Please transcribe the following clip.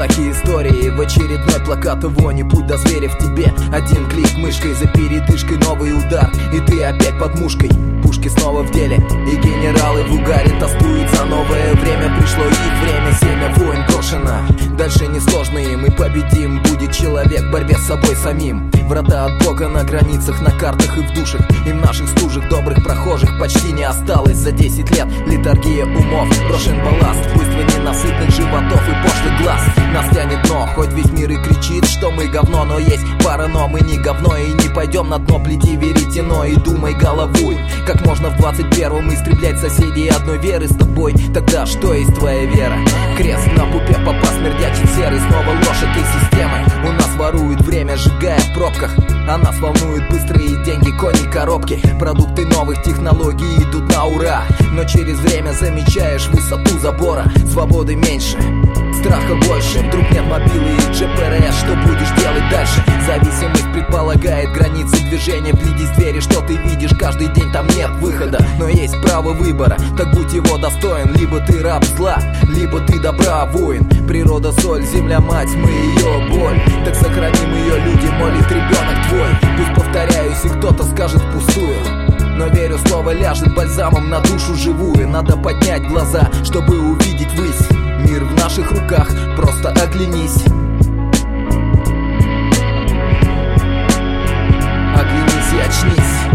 Плохие истории, в очередной плакат вони. Путь до зверя в тебе, один клик мышкой. За передышкой новый удар, и ты опять под мушкой. Пушки снова в деле, и генералы в угаре тоскуют за новое время. Пришло их время, семя войн брошено. Дальше несложно им, и победим будет человек в борьбе с собой самим. Врата от Бога на границах, на картах и в душах. И в наших стужах добрых прохожих почти не осталось. За 10 лет литургия умов, брошен балласт. Буйство ненасытных животов и пошлых глаз. Нас тянет дно, хоть весь мир и кричит, что мы говно. Но есть пара, но мы не говно, и не пойдем на дно. Плети веретено и думай головой. Как можно в 21-м истреблять соседей одной веры с тобой? Тогда что есть твоя вера? Крест на пупе, попа смердячий серый. Снова ложь этой системы. У нас воруют время, сжигая в пробках. А нас волнуют быстрые деньги, кони, коробки. Продукты новых технологий идут на ура. Но через время замечаешь высоту забора. Свободы меньше, страха больше. Вдруг нет мобилы и ГПРС, что будешь делать дальше? Зависимость предполагает границы движения. Вблизи с двери, что ты видишь каждый день, там нет выхода. Но есть право выбора, так будь его достоин. Либо ты раб зла, либо ты добра воин. Природа соль, земля мать, мы ее боль. Так сохраним ее, люди, молит ребенок твой. Пусть повторяюсь, и кто-то скажет впустую, но верю, слово ляжет бальзамом на душу живую. Надо поднять глаза, чтобы увидеть высь. Мир в наших руках, просто оглянись. Оглянись и очнись.